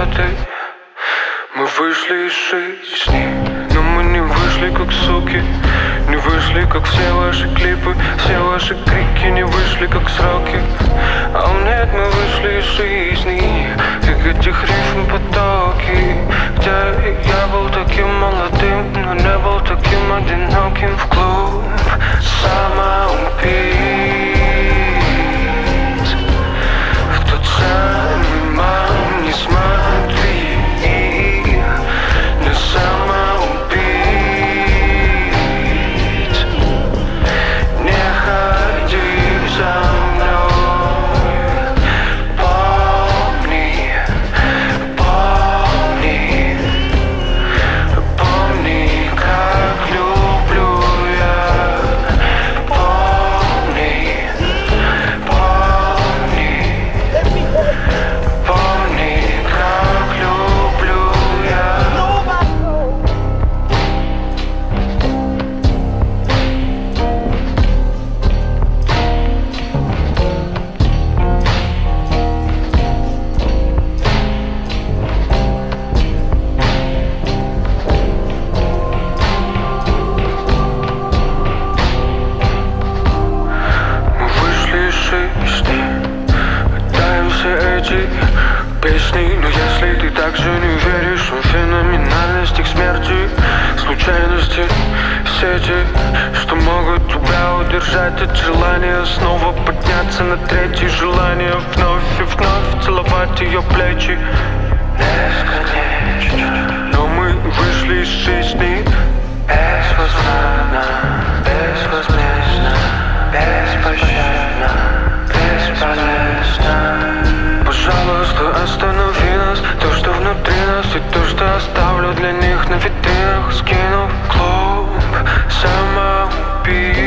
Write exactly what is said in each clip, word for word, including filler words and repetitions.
этой. Мы вышли из жизни, но мы не вышли как суки. Не вышли как все ваши клипы, все ваши крики не вышли как сроки. А нет, мы вышли из жизни, как этих рифм потоки, где я был таким молодым, но не был таким одиноким. В клуб самоубийц, в тот самый мам, не смотри, не самоубийц. Не ходи за мной, помни, помни, помни, как люблю я. Помни, помни, помни, как люблю я. Мы вышли из жизни, отдаем все эти песни. Но если ты также не веришь в феноменальность их смерти, случайности, сети, что могут тебя удержать от желания снова подняться на третье желание, вновь и вновь целовать ее плечи бесконечно. Но мы вышли из жизни безвозвратно, безвозмездно, беспощадно, бесполезно. Пожалуйста, останови нас, то, что внутри нас, и то, что оставлю для них на витринах, скину в клуб самоубийц,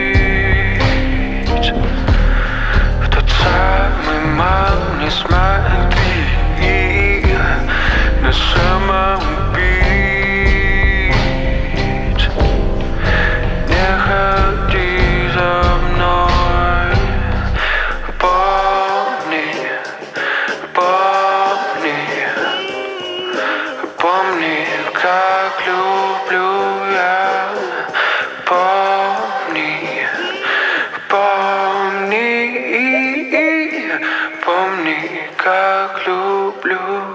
в тот самый мам, не смотри, на самоубийц. Не ходи за мной, помни, помни, помни, как люблю я. Помни, помни, помни, как люблю.